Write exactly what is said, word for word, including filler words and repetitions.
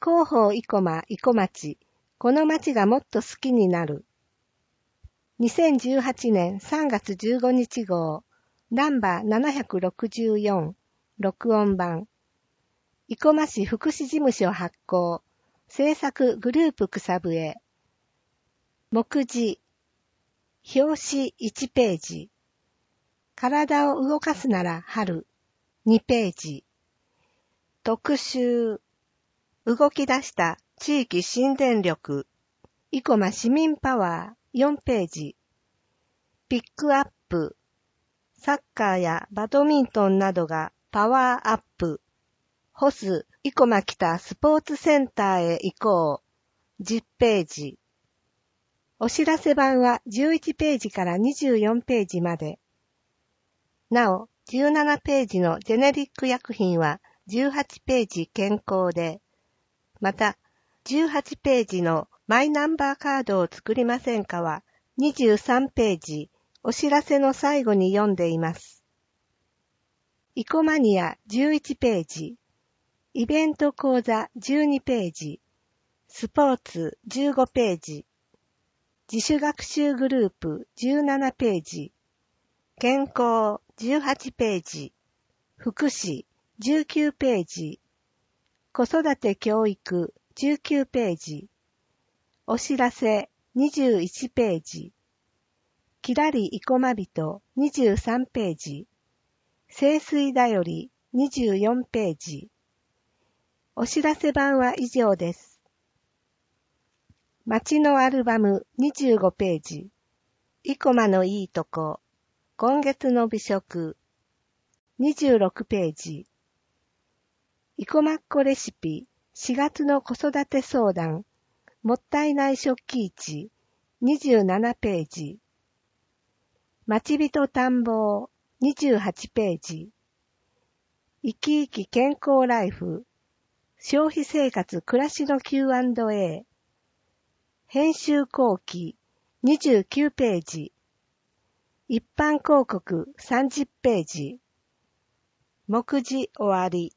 広報生駒生駒町、この町がもっと好きになる。にせんじゅうはちねんさんがつじゅうごにち号、ナンバーななひゃくろくじゅうよん、録音版。生駒市福祉事務所発行、制作グループ草笛。目次、表紙いちページ。体を動かすなら春、にページ。特集、動き出した地域新電力、生駒市民パワーよんページ。ピックアップ、サッカーやバドミントンなどがパワーアップ。ホス生駒北スポーツセンターへ行こう。じゅっページ。お知らせ版はじゅういちページからにじゅうよんページまで。なお、じゅうななページのジェネリック薬品はじゅうはちページ健康で、また、じゅうはちページのマイナンバーカードを作りませんかはにじゅうさんページ、お知らせの最後に読んでいます。生駒マニアじゅういちページ、イベント講座じゅうにページ、スポーツじゅうごページ、自主学習グループじゅうななページ、健康じゅうはちページ、福祉じゅうきゅうページ、子育て教育じゅうきゅうページ、お知らせにじゅういちページ、きらり生駒人にじゅうさんページ、清水だよりにじゅうよんページ。お知らせ版は以上です。街のアルバムにじゅうごページ。生駒のいいとこ。今月の美食。にじゅうろくページ。生駒っ子レシピ。しがつの子育て相談。もったいない食器市。にじゅうななページ。町人探訪。にじゅうはちページ。生き生き健康ライフ。消費生活暮らしの キューアンドエー。編集後期にじゅうきゅうページ。一般広告さんじゅっページ。目次終わり。